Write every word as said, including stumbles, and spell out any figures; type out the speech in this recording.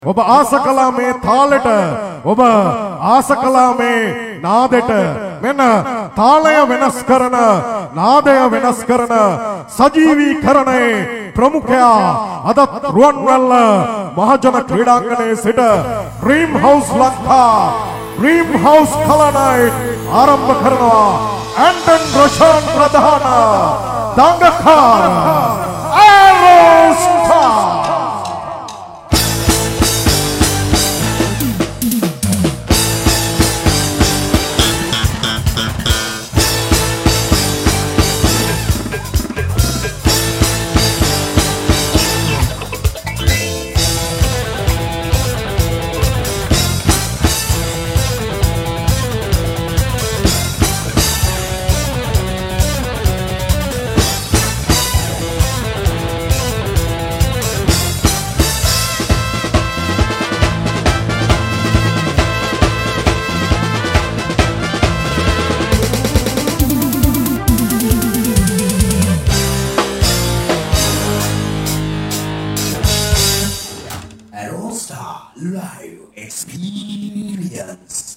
ඔබ ආස කළා මේ තාලෙට ඔබ ආස කළා මේ නාදෙට මෙන්න තාලය වෙනස් කරන නාදය වෙනස් කරන සජීවීකරණයේ ප්‍රමුඛයා අද රුවන්වැල්ල මහජන ක්‍රීඩාංගණයේ සිට dream house Lanka dream house කලනයිට් ආරම්භ කරනවා ඇන්ටන් රොෂාන් ප්‍රධාන දංගකාර ඇරෝස්ටා Live experience.